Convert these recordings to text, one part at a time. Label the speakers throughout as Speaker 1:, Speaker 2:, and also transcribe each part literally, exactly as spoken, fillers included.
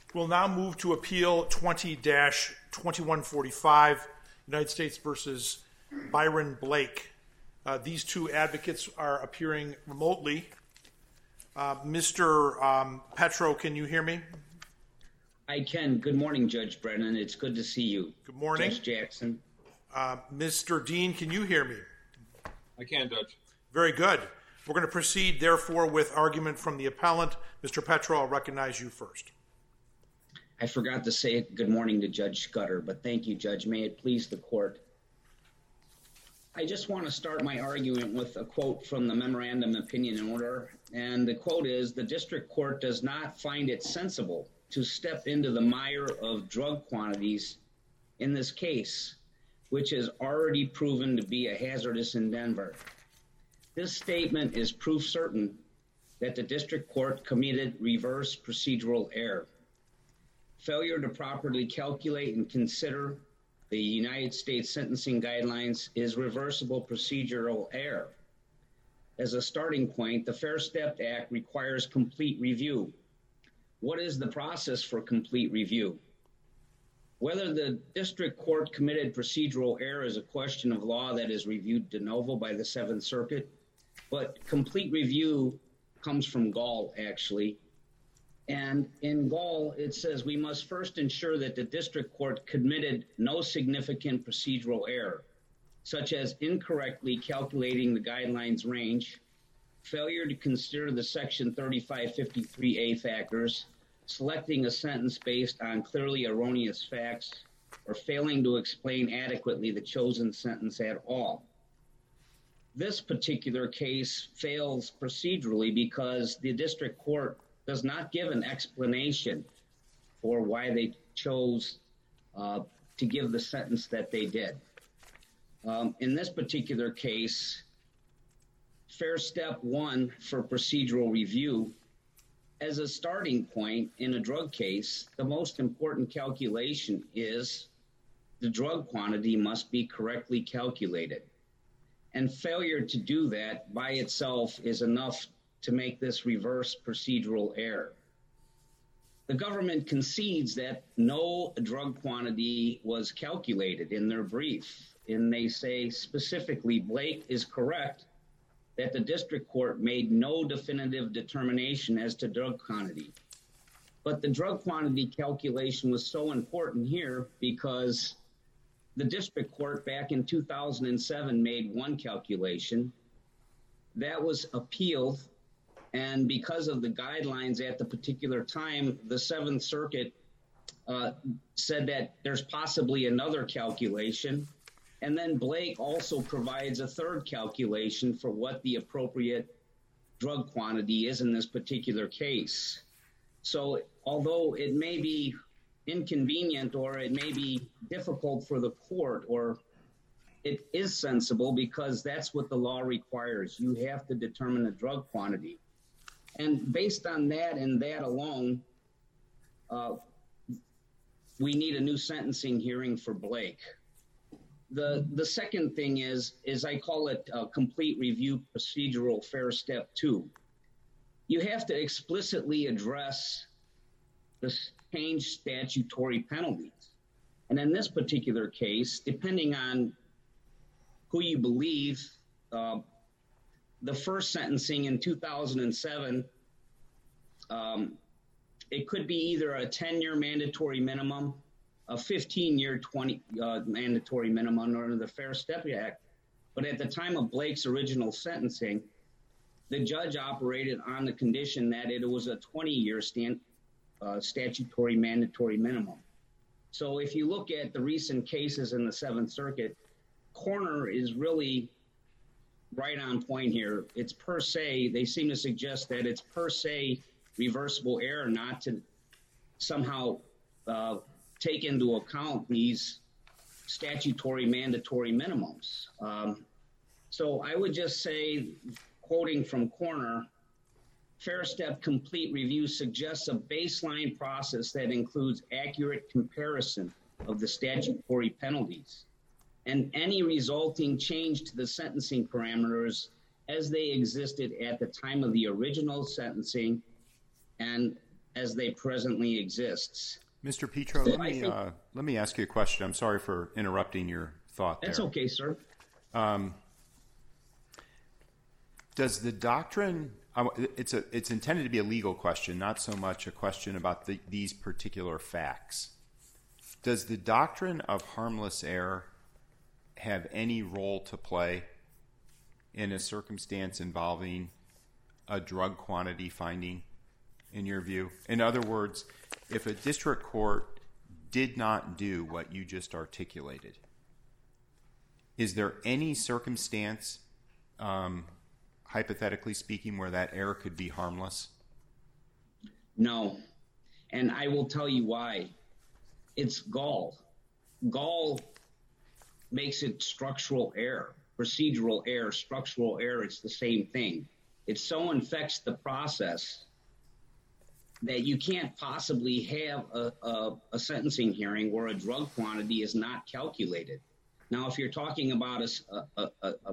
Speaker 1: We'll now move to Appeal twenty dash twenty-one forty-five, United States versus Byron Blake. Uh, these two advocates are appearing remotely. Uh, Mister Um, Petro, can you hear me?
Speaker 2: I can. Good morning, Judge Brennan. It's good to see you.
Speaker 1: Good morning.
Speaker 2: Judge Jackson.
Speaker 1: Uh, Mister Dean, can you hear me?
Speaker 3: I can, Judge.
Speaker 1: Very good. We're going to proceed, therefore, with argument from the appellant. Mister Petro, I'll recognize you first.
Speaker 2: I forgot to say good morning to Judge Scudder, but thank you, Judge. May it please the court. I just want to start my argument with a quote from the memorandum opinion in order. And the quote is, the district court does not find it sensible to step into the mire of drug quantities in this case, which is already proven to be a hazardous endeavor. This statement is proof certain that the district court committed reverse procedural error. Failure to properly calculate and consider the United States sentencing guidelines is reversible procedural error. As a starting point, the Fair Step Act requires complete review. What is the process for complete review? Whether the district court committed procedural error is a question of law that is reviewed de novo by the Seventh Circuit, but complete review comes from Gall, actually. And in Gall, it says we must first ensure that the district court committed no significant procedural error, such as incorrectly calculating the guidelines range, failure to consider the Section thirty-five fifty-three A factors, selecting a sentence based on clearly erroneous facts, or failing to explain adequately the chosen sentence at all. This particular case fails procedurally because the district court does not give an explanation for why they chose uh, to give the sentence that they did. Um, in this particular case, Fair Step One for procedural review, as a starting point in a drug case, the most important calculation is the drug quantity must be correctly calculated. And failure to do that by itself is enough to make this reverse procedural error. The government concedes that no drug quantity was calculated in their brief, and they say specifically Blake is correct that the district court made no definitive determination as to drug quantity. But the drug quantity calculation was so important here because the district court back in two thousand seven made one calculation. That was appealed, and because of the guidelines at the particular time, the Seventh Circuit uh, said that there's possibly another calculation. And then Blake also provides a third calculation for what the appropriate drug quantity is in this particular case. So although it may be inconvenient or it may be difficult for the court, or it is sensible because that's what the law requires. You have to determine the drug quantity. And based on that and that alone, uh, we need a new sentencing hearing for Blake. The the second thing is, is I call it a complete review procedural Fair Step Two. You have to explicitly address the changed statutory penalties. And in this particular case, depending on who you believe, uh, the first sentencing in two thousand seven, um, it could be either a ten-year mandatory minimum, a fifteen-year twenty uh, mandatory minimum under the Fair Step Act. But at the time of Blake's original sentencing, the judge operated on the condition that it was a twenty-year stand, uh, statutory mandatory minimum. So if you look at the recent cases in the Seventh Circuit, Corner is really right on point here. It's per se, they seem to suggest that it's per se reversible error not to somehow uh, take into account these statutory mandatory minimums. Um, so I would just say, quoting from Corner, Fair Step Complete Review suggests a baseline process that includes accurate comparison of the statutory penalties and any resulting change to the sentencing parameters as they existed at the time of the original sentencing and as they presently exists.
Speaker 4: Mister Petro,
Speaker 2: So
Speaker 4: let
Speaker 2: I
Speaker 4: me
Speaker 2: think-
Speaker 4: uh, let me ask you a question. I'm sorry for interrupting your thought there.
Speaker 2: That's okay, sir.
Speaker 4: Does the doctrine? I w- It's a it's intended to be a legal question, not so much a question about the, these particular facts. Does the doctrine of harmless error have any role to play in a circumstance involving a drug quantity finding, in your view? In other words, if a district court did not do what you just articulated, is there any circumstance, um, hypothetically speaking, where that error could be harmless?
Speaker 2: No. And I will tell you why. It's Gall. Gall makes it structural error, procedural error, structural error. It's the same thing. It so infects the process that you can't possibly have a, a, a sentencing hearing where a drug quantity is not calculated. Now, if you're talking about a, a, a, a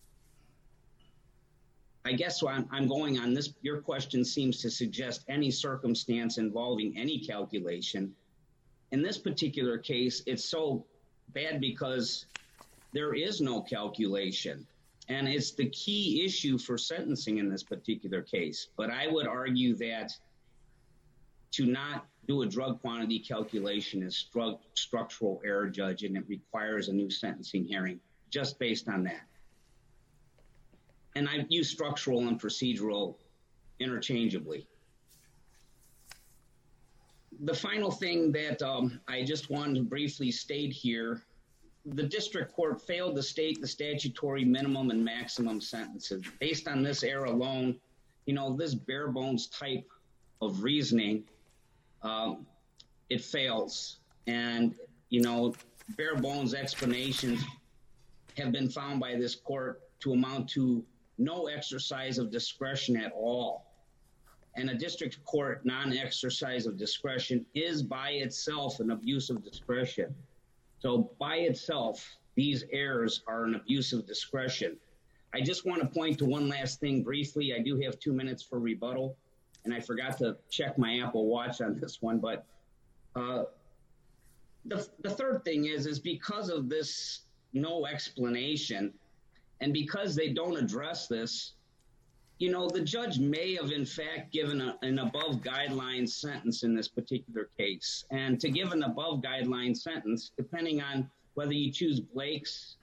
Speaker 2: I guess I'm, I'm going on this, your question seems to suggest any circumstance involving any calculation. In this particular case, it's so bad because there is no calculation. And it's the key issue for sentencing in this particular case. But I would argue that to not do a drug quantity calculation is stru- structural error, Judge, and it requires a new sentencing hearing just based on that. And I use structural and procedural interchangeably. The final thing that um, I just wanted to briefly state here, the district court failed to state the statutory minimum and maximum sentences. Based on this error alone, you know, this bare bones type of reasoning, um, it fails. And, you know, bare bones explanations have been found by this court to amount to no exercise of discretion at all. And a district court non-exercise of discretion is by itself an abuse of discretion. So by itself, these errors are an abuse of discretion. I just want to point to one last thing briefly. I do have two minutes for rebuttal, and I forgot to check my Apple Watch on this one. But uh, the, the third thing is, is because of this no explanation, and because they don't address this, you know, the judge may have, in fact, given a, an above-guideline sentence in this particular case. And to give an above-guideline sentence, depending on whether you choose Blake's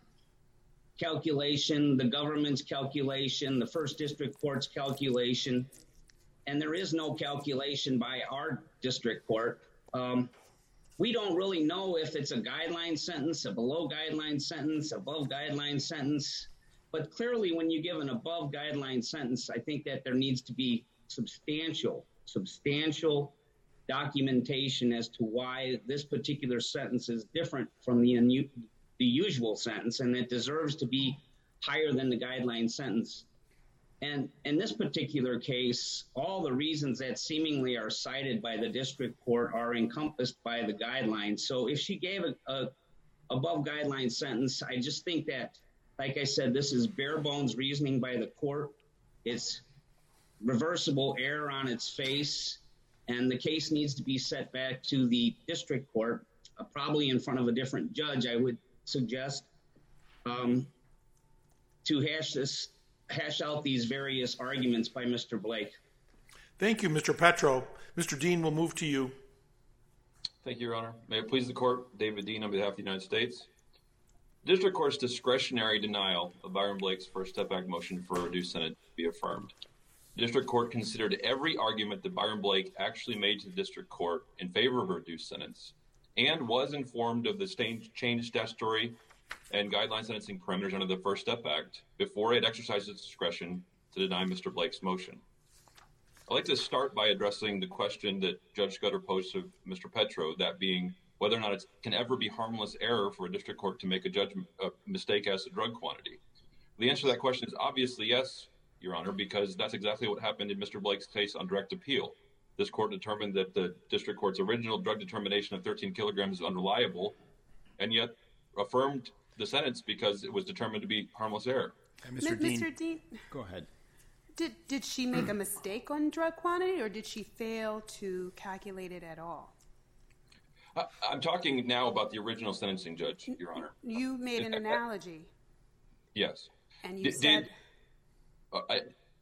Speaker 2: calculation, the government's calculation, the first district court's calculation, and there is no calculation by our district court, um, we don't really know if it's a guideline sentence, a below-guideline sentence, above-guideline sentence. But clearly, when you give an above-guideline sentence, I think that there needs to be substantial, substantial documentation as to why this particular sentence is different from the, unu- the usual sentence, and it deserves to be higher than the guideline sentence. And in this particular case, all the reasons that seemingly are cited by the district court are encompassed by the guidelines. So if she gave a, a above-guideline sentence, I just think that, like I said, this is bare bones reasoning by the court. It's reversible error on its face, and the case needs to be set back to the district court, uh, probably in front of a different judge, I would suggest, um, to hash this, hash out these various arguments by Mister Blake.
Speaker 1: Thank you, Mister Petro. Mister Dean, we'll move to you.
Speaker 3: Thank you, Your Honor. May it please the court, David Dean on behalf of the United States. District Court's discretionary denial of Byron Blake's First Step Act motion for a reduced sentence be affirmed. The District Court considered every argument that Byron Blake actually made to the District Court in favor of a reduced sentence and was informed of the changed statutory and guideline sentencing parameters under the First Step Act before it exercised its discretion to deny Mister Blake's motion. I'd like to start by addressing the question that Judge Scudder posed to Mister Petro, that being whether or not it can ever be harmless error for a district court to make a judgment a mistake as to drug quantity. The answer to that question is obviously yes, Your Honor, because that's exactly what happened in Mister Blake's case on direct appeal. This court determined that the district court's original drug determination of thirteen kilograms is unreliable, and yet affirmed the sentence because it was determined to be harmless error.
Speaker 4: Mister
Speaker 5: M-
Speaker 4: Dean,
Speaker 5: Mister Dean,
Speaker 4: go ahead.
Speaker 5: Did did she make a mistake on drug quantity, or did she fail to calculate it at all?
Speaker 3: Uh, I'm talking now about the original sentencing, Judge, Your Honor.
Speaker 5: You made an analogy.
Speaker 3: Yes.
Speaker 5: And you
Speaker 3: did,
Speaker 5: said...
Speaker 3: Did, uh, I,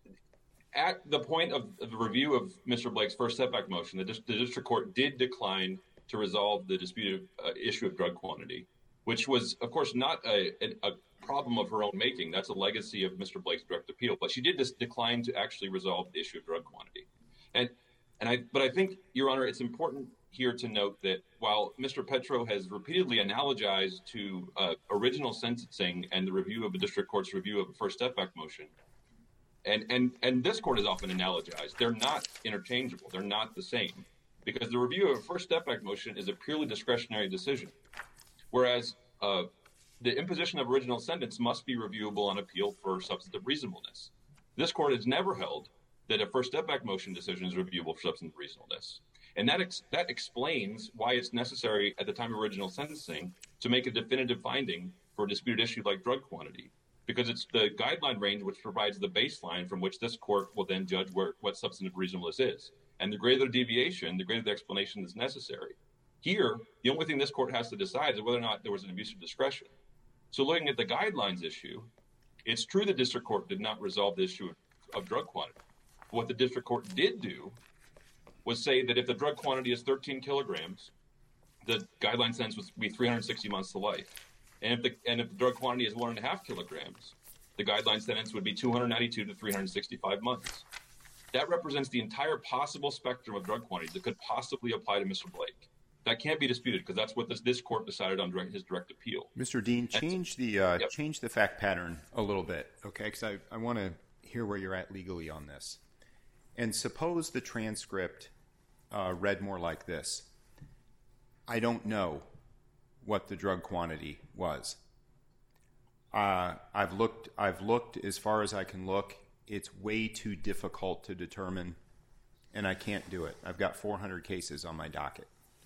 Speaker 3: at the point of the review of Mister Blake's first setback motion, the, the district court did decline to resolve the disputed uh, issue of drug quantity, which was, of course, not a, a, a problem of her own making. That's a legacy of Mister Blake's direct appeal. But she did just decline to actually resolve the issue of drug quantity. And and I, but I think, Your Honor, it's important here to note that while Mister Petro has repeatedly analogized to uh, original sentencing and the review of the district court's review of a first step-back motion, and, and, and this court has often analogized, they're not interchangeable. They're not the same, because the review of a first step-back motion is a purely discretionary decision, whereas uh, the imposition of original sentence must be reviewable on appeal for substantive reasonableness. This court has never held that a first step-back motion decision is reviewable for substantive reasonableness. And that ex- that explains why it's necessary at the time of original sentencing to make a definitive finding for a disputed issue like drug quantity, because it's the guideline range which provides the baseline from which this court will then judge where, what substantive reasonableness is. And the greater the deviation, the greater the explanation that's necessary. Here, the only thing this court has to decide is whether or not there was an abuse of discretion. So looking at the guidelines issue, it's true the district court did not resolve the issue of, of drug quantity. What the district court did do was say that if the drug quantity is thirteen kilograms, the guideline sentence would be three hundred sixty months to life. And if the and if the drug quantity is one and a half kilograms, the guideline sentence would be two hundred ninety-two to three hundred sixty-five months. That represents the entire possible spectrum of drug quantities that could possibly apply to Mister Blake. That can't be disputed because that's what this, this court decided on direct, his direct appeal.
Speaker 4: Mister Dean, change the uh,
Speaker 3: yep.
Speaker 4: change the fact pattern a little bit, okay? Because I, I want to hear where you're at legally on this. And suppose the transcript uh, read more like this. I don't know what the drug quantity was. Uh, I've looked. I've looked as far as I can look. It's way too difficult to determine, and I can't do it. I've got four hundred cases on my docket.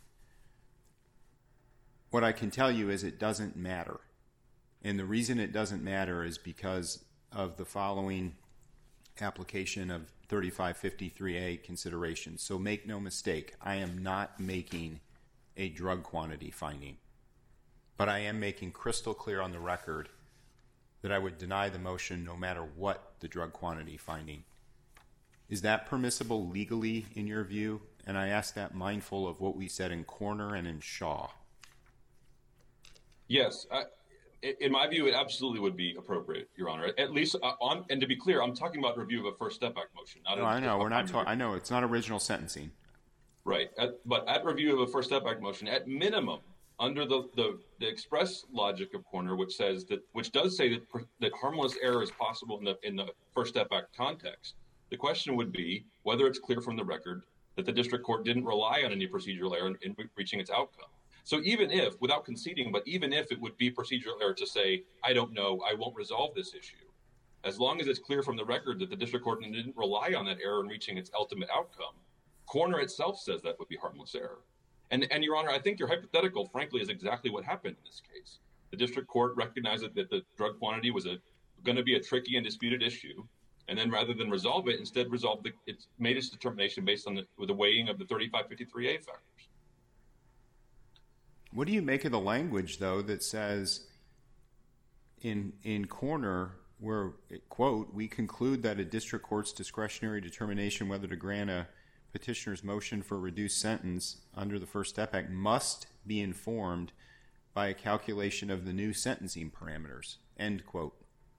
Speaker 4: What I can tell you is it doesn't matter. And the reason it doesn't matter is because of the following application of thirty-five fifty-three A considerations. So make no mistake, I am not making a drug quantity finding. But I am making crystal clear on the record that I would deny the motion no matter what the drug quantity finding. Is that permissible legally in your view? And I ask that mindful of what we said in Corner and in Shaw.
Speaker 3: Yes, I, in my view, it absolutely would be appropriate, Your Honor. At least, uh, on, and to be clear, I'm talking about review of a first step-back motion. Not
Speaker 4: No,
Speaker 3: a,
Speaker 4: I know
Speaker 3: a,
Speaker 4: we're not. Ta- I know it's not original sentencing.
Speaker 3: Right, at, but at review of a first step-back motion, at minimum, under the, the, the express logic of Corner, which says that, which does say that that harmless error is possible in the in the first step-back context, the question would be whether it's clear from the record that the district court didn't rely on any procedural error in, in reaching its outcome. So even if, without conceding, but even if it would be procedural error to say, I don't know, I won't resolve this issue, as long as it's clear from the record that the district court didn't rely on that error in reaching its ultimate outcome, Corner itself says that would be harmless error. And, and Your Honor, I think your hypothetical, frankly, is exactly what happened in this case. The district court recognized that the drug quantity was a going to be a tricky and disputed issue, and then rather than resolve it, instead resolved the, it made its determination based on the, with the weighing of the thirty-five fifty-three A factors.
Speaker 4: What do you make of the language, though, that says in in Corner, where, quote, we conclude that a district court's discretionary determination whether to grant a petitioner's motion for a reduced sentence under the First Step Act must be informed by a calculation of the new sentencing parameters, end quote.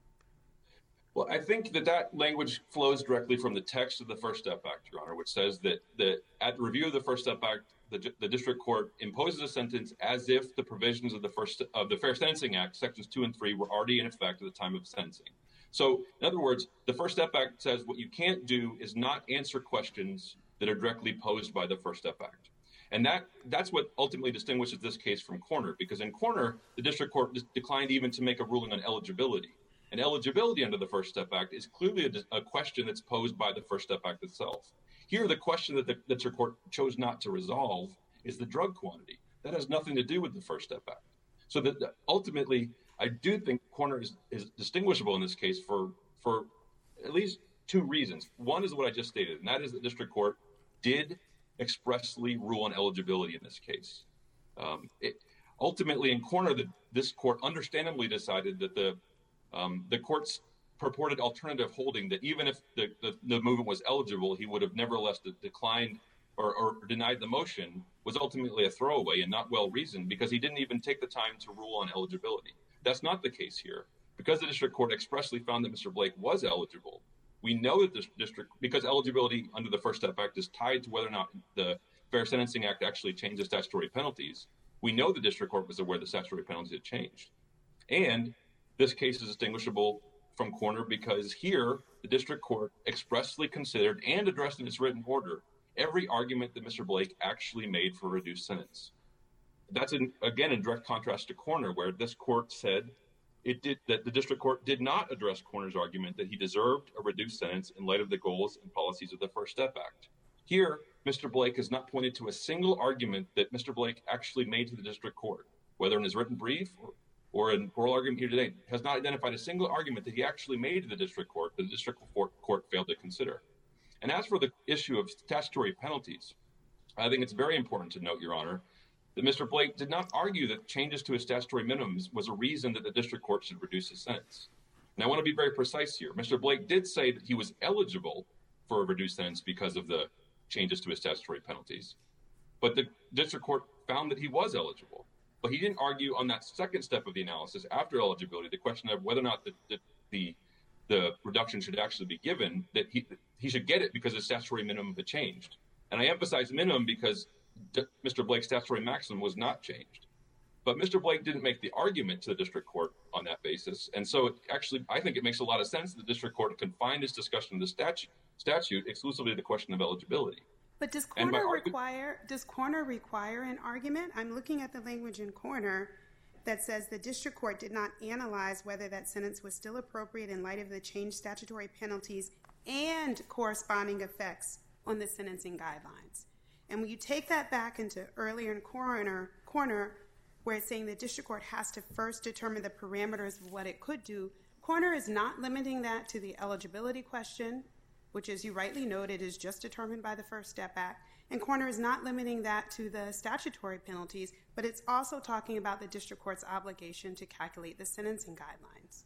Speaker 3: Well, I think that that language flows directly from the text of the First Step Act, Your Honor, which says that, that at review of the First Step Act, the, the district court imposes a sentence as if the provisions of the first of the Fair Sentencing Act, sections two and three, were already in effect at the time of sentencing. So, in other words, the First Step Act says what you can't do is not answer questions that are directly posed by the First Step Act. And that that's what ultimately distinguishes this case from Corner, because in Corner, the district court declined even to make a ruling on eligibility. And eligibility under the First Step Act is clearly a, a question that's posed by the First Step Act itself. Here, the question that the district court chose not to resolve is the drug quantity. That has nothing to do with the First Step Act. So that, that ultimately, I do think Corner is, is distinguishable in this case for for at least two reasons. One is what I just stated, and that is the district court did expressly rule on eligibility in this case. Um, it, ultimately, in Corner, the, this court understandably decided that the um, the court's purported alternative holding that even if the, the, the movement was eligible, he would have nevertheless de- declined or, or denied the motion was ultimately a throwaway and not well reasoned because he didn't even take the time to rule on eligibility. That's not the case here. Because the district court expressly found that Mister Blake was eligible, we know that the district, because eligibility under the First Step Act is tied to whether or not the Fair Sentencing Act actually changes statutory penalties, we know the district court was aware the statutory penalties had changed. And this case is distinguishable from Corner because here the district court expressly considered and addressed in its written order every argument that Mister Blake actually made for a reduced sentence. That's, in, again, in direct contrast to Corner, where this court said it did that the district court did not address Corner's argument that he deserved a reduced sentence in light of the goals and policies of the First Step Act. Here, Mister Blake has not pointed to a single argument that Mister Blake actually made to the district court, whether in his written brief or, or an oral argument here today, has not identified a single argument that he actually made to the district court that the district court failed to consider. And as for the issue of statutory penalties, I think it's very important to note, Your Honor, that Mister Blake did not argue that changes to his statutory minimums was a reason that the district court should reduce his sentence. And I want to be very precise here. Mister Blake did say that he was eligible for a reduced sentence because of the changes to his statutory penalties. But the district court found that he was eligible. But he didn't argue on that second step of the analysis after eligibility, the question of whether or not the the, the, the reduction should actually be given, that he, he should get it because his statutory minimum had changed. And I emphasize minimum because Mister Blake's statutory maximum was not changed. But Mister Blake didn't make the argument to the district court on that basis. And so it actually, I think it makes a lot of sense that the district court confined its discussion of the statute, statute exclusively to the question of eligibility.
Speaker 5: But does Corner argu- require does Corner require an argument? I'm looking at the language in Corner that says the district court did not analyze whether that sentence was still appropriate in light of the changed statutory penalties and corresponding effects on the sentencing guidelines. And when you take that back into earlier in Corner, Corner, where it's saying the district court has to first determine the parameters of what it could do, Corner is not limiting that to the eligibility question, which, as you rightly noted, is just determined by the First Step Act. And Corner is not limiting that to the statutory penalties, but it's also talking about the district court's obligation to calculate the sentencing guidelines.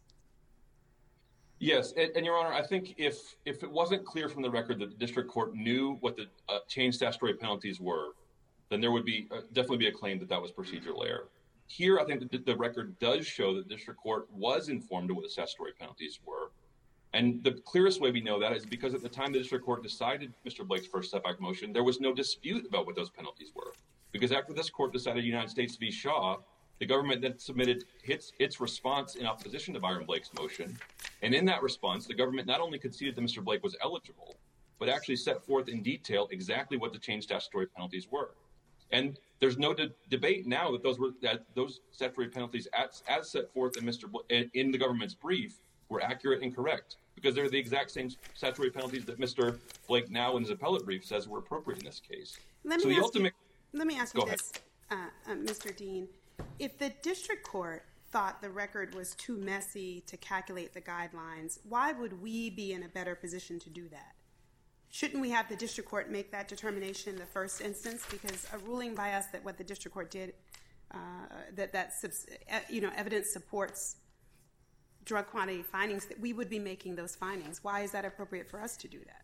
Speaker 3: Yes, and, and Your Honor, I think if if it wasn't clear from the record that the district court knew what the uh, changed statutory penalties were, then there would be uh, definitely be a claim that that was procedural error. Here, I think that the record does show that the district court was informed of what the statutory penalties were. And the clearest way we know that is because at the time the district court decided Mister Blake's First Step Act motion, there was no dispute about what those penalties were. Because after this court decided United States v. Shaw, the government then submitted its, its response in opposition to Byron Blake's motion. And in that response, the government not only conceded that Mister Blake was eligible, but actually set forth in detail exactly what the changed statutory penalties were. And there's no de- debate now that those were that those statutory penalties, as, as set forth in Mister Bl- in the government's brief, were accurate and correct, because they're the exact same statutory penalties that Mister Blake now in his appellate brief says were appropriate in this case.
Speaker 5: Let
Speaker 3: so
Speaker 5: me
Speaker 3: the
Speaker 5: ask
Speaker 3: ultimate.
Speaker 5: You, let me ask you
Speaker 3: Go
Speaker 5: this, uh, uh, Mister Dean. If the district court thought the record was too messy to calculate the guidelines, why would we be in a better position to do that? Shouldn't we have the district court make that determination in the first instance? Because a ruling by us that what the district court did, uh, that that you know evidence supports drug quantity findings, that we would be making those findings. Why is that appropriate for us to do that?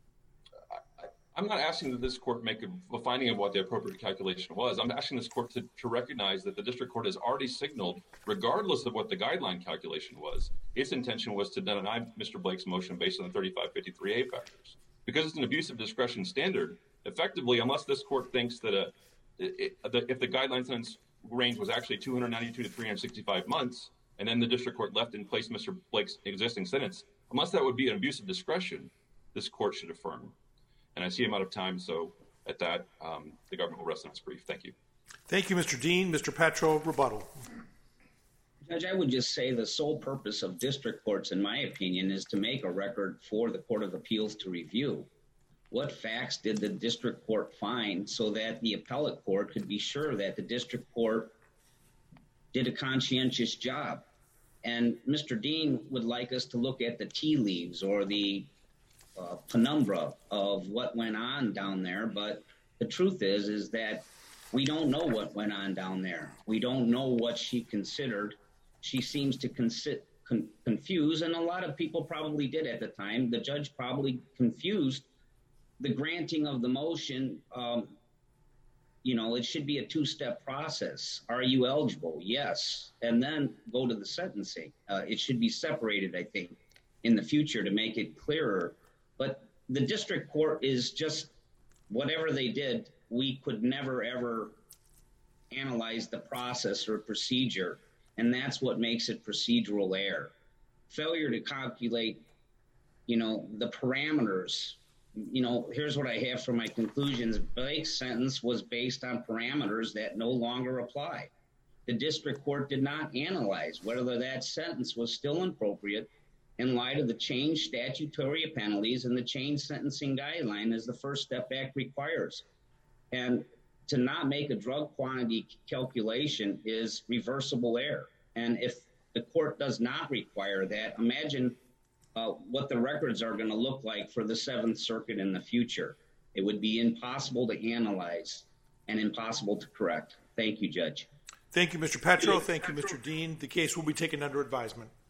Speaker 3: I'm not asking that this court make a, a finding of what the appropriate calculation was. I'm asking this court to, to recognize that the district court has already signaled, regardless of what the guideline calculation was, its intention was to deny Mister Blake's motion based on the thirty-five fifty-three A factors. Because it's an abuse of discretion standard, effectively, unless this court thinks that a, it, it, if the guideline sentence range was actually two hundred ninety-two to three hundred sixty-five months, and then the district court left in place Mister Blake's existing sentence, unless that would be an abuse of discretion, this court should affirm. And I see I'm out of time, so at that, um, the government will rest on its brief. Thank you.
Speaker 1: Thank you, Mister Dean. Mister Petro, rebuttal.
Speaker 2: Judge, I would just say the sole purpose of district courts, in my opinion, is to make a record for the Court of Appeals to review. What facts did the district court find so that the appellate court could be sure that the district court did a conscientious job? And Mister Dean would like us to look at the tea leaves or the uh, penumbra of what went on down there. But the truth is, is that we don't know what went on down there. We don't know what she considered. She seems to consi- con- confuse, and a lot of people probably did at the time. The judge probably confused the granting of the motion. Um, you know, it should be a two-step process. Are you eligible? Yes. And then go to the sentencing. Uh, it should be separated, I think, in the future to make it clearer. But the district court is just, whatever they did, we could never, ever analyze the process or procedure. And that's what makes it procedural error. Failure to calculate, you know, the parameters. You know, here's what I have for my conclusions. Blake's sentence was based on parameters that no longer apply. The district court did not analyze whether that sentence was still appropriate in light of the changed statutory penalties and the changed sentencing guideline as the First Step Act requires. And to not make a drug quantity calculation is reversible error. And if the court does not require that, imagine Uh, what the records are going to look like for the Seventh Circuit in the future. It would be impossible to analyze and impossible to correct. Thank you, Judge.
Speaker 1: Thank you, Mister Petro. Thank you, Mister Dean. The case will be taken under advisement.